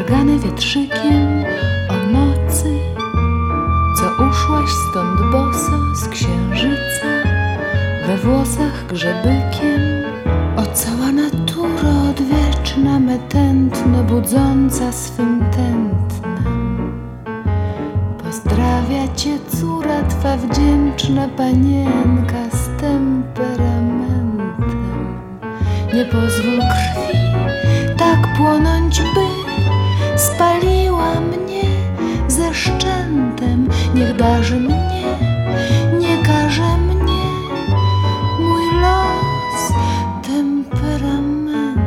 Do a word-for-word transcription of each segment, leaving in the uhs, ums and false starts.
Targany wietrzykiem o nocy, co uszłaś stąd boso z księżyca, we włosach grzebykiem. O cała natura odwieczna, me tętno budząca swym tętnem. Pozdrawia cię córa twa wdzięczna panienka z temperamentem. Nie pozwól krwi tak płonąć, by spaliła mnie ze szczętem. Niech darzy mnie, nie karze mnie mój los temperamentem.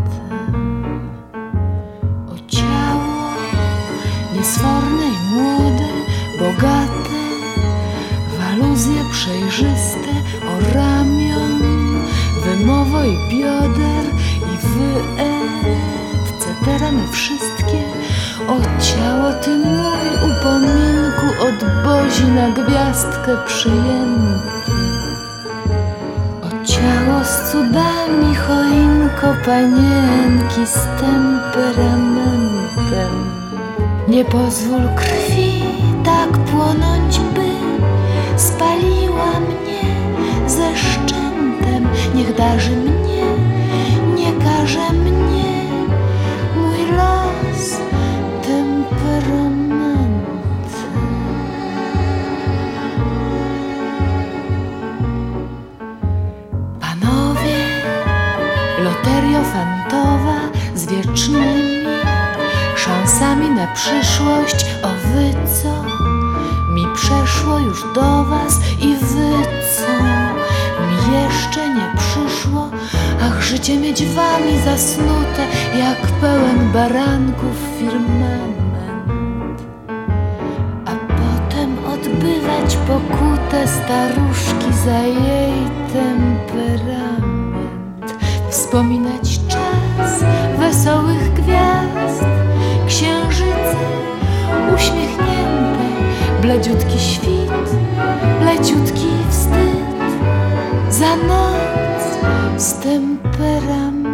O ciało niesforne i młode, bogate, w aluzje przejrzyste, o ramion, wymowo i bioder i et cetera. My wszystkie, o ciało ty mój upominku, od bozi na gwiazdkę przyjęty. O ciało z cudami, choinko panienki z temperamentem. Nie pozwól krwi tak płonąć, by spaliła mnie ze szczętem. Niech darzy mnie, nie karze mnie mój los temperamentem. Panowie, loterio fantowa z wiecznymi szansami na przyszłość. O wy co mi przeszło już do was i wy co mi jeszcze nie przyszło. Ach, życie mieć wami zasnute jak pełen baranków firmament, a potem odbywać pokutę staruszki za jej temperament. Wspominać czas wesołych gwiazd, księżyce uśmiechnięte, bledziutki świt, leciutki wstyd za noc z temperamentem.